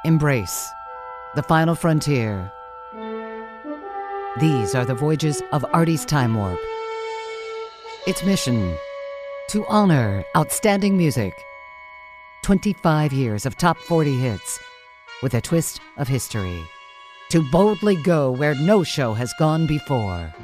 Embrace the final frontier. These are the voyages of Artie's Time Warp. Its mission: to honor outstanding music. 25 years of top 40 hits with a twist of history. To boldly go where no show has gone before.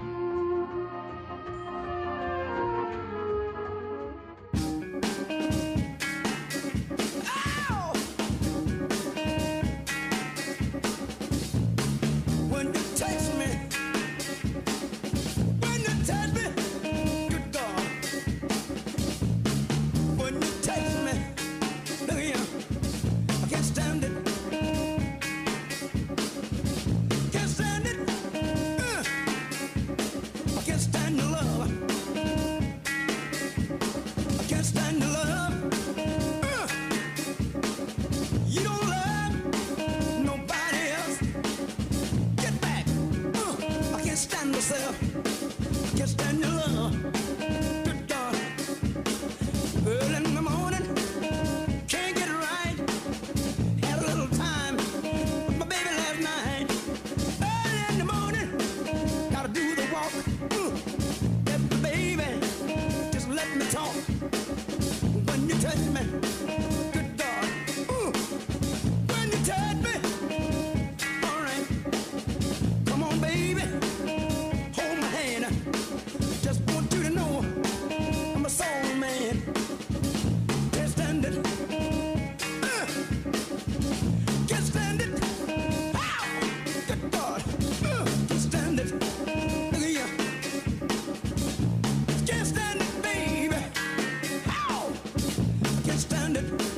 Stand it.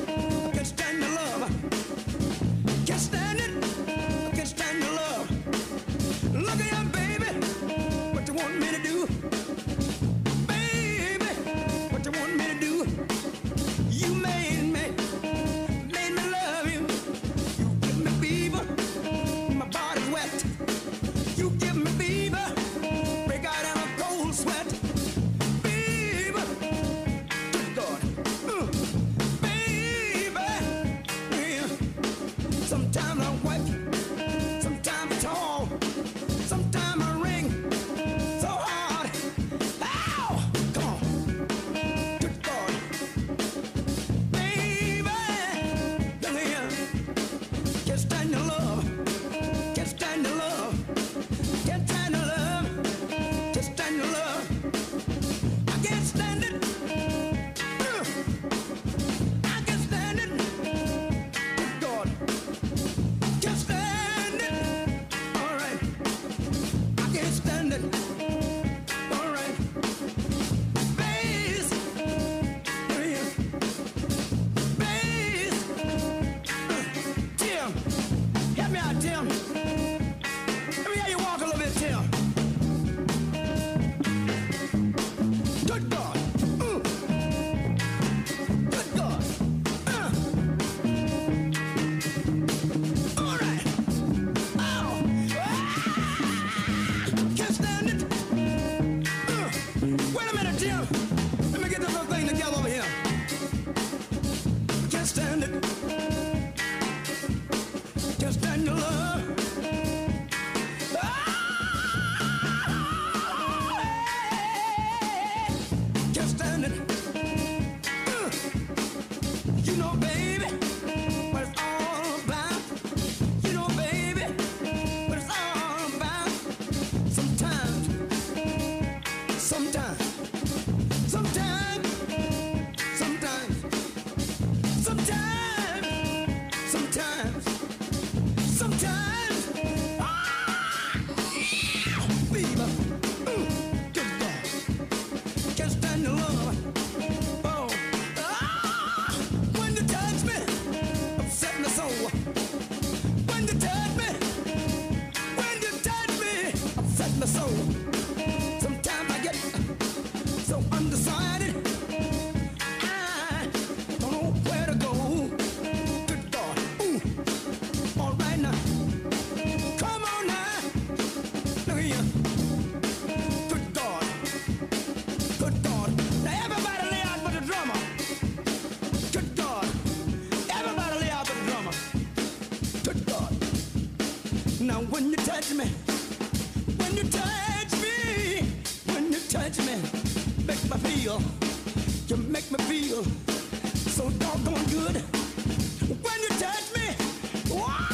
when you touch me, when you touch me, when you touch me, make me feel, you make me feel so doggone good. When you touch me, wow,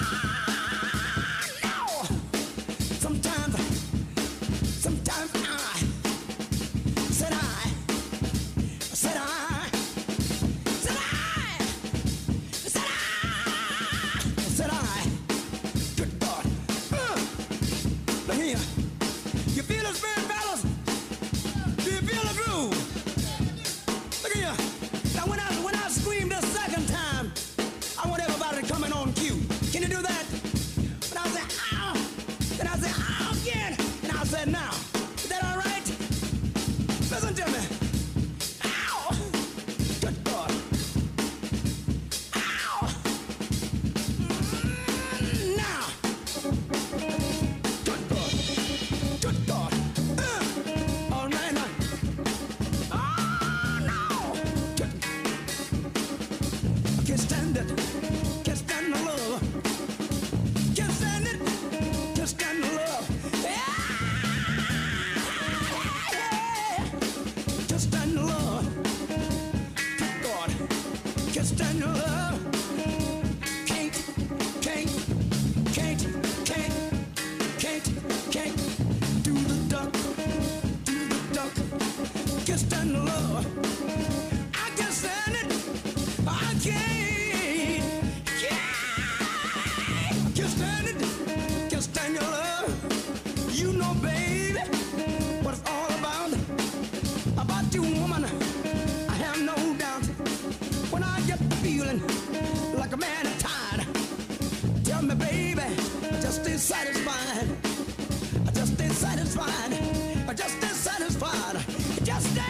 no. Sometimes I said good God. Look here. You feel the spirit, fellas? Do you feel the groove? Look here. Now when I scream the second time, I want everybody to come in on cue. Can you do that? When I say ow, then I say ow again, and I say now. Is that all right? Listen to me. Ow. Good God. Ow. Now. Good God. Good God. All right, now. Oh, no. I can't stand it. Can't stand the love. Can't stand it. Can't stand the love. Yeah. Can't stand the love. Good God. Can't stand the love. Can't do the duck. Can't stand the love. I can't stand it. I can't stand it. Can't stand your love. You know, baby, what it's all about. About you, woman, I have no doubt. When I get the feeling like a man is tired, tell me, baby, I just ain't satisfied. I just ain't satisfied. I just ain't satisfied. I just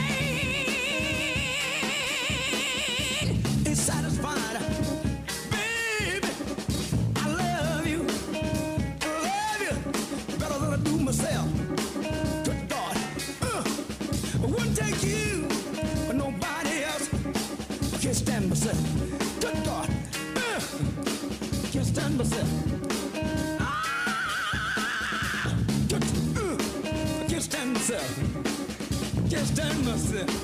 ain't satisfied. Baby, I love you. I love you better than I do myself. Good God. I wouldn't take you for nobody else. I can't stand myself. Good God. I can't stand myself. I can't stand myself. Can't stand myself.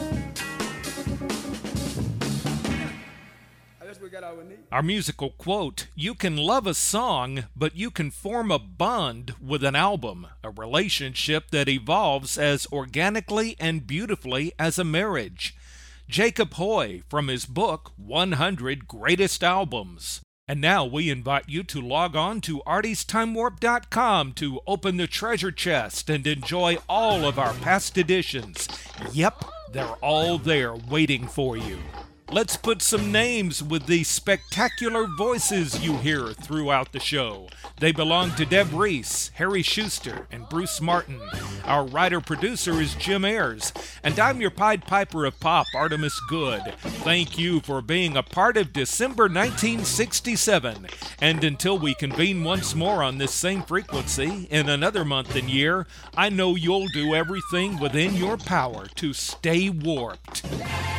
I guess we got all we need. Our musical quote: you can love a song, but you can form a bond with an album, a relationship that evolves as organically and beautifully as a marriage. Jacob Hoy from his book 100 Greatest Albums. And now we invite you to log on to artiesttimewarp.com to open the treasure chest and enjoy all of our past editions. Yep, they're all there waiting for you. Let's put some names with the spectacular voices you hear throughout the show. They belong to Deb Reese, Harry Schuster, and Bruce Martin. Our writer-producer is Jim Ayers, and I'm your Pied Piper of Pop, Artemis Good. Thank you for being a part of December 1967. And until we convene once more on this same frequency in another month and year, I know you'll do everything within your power to stay warped.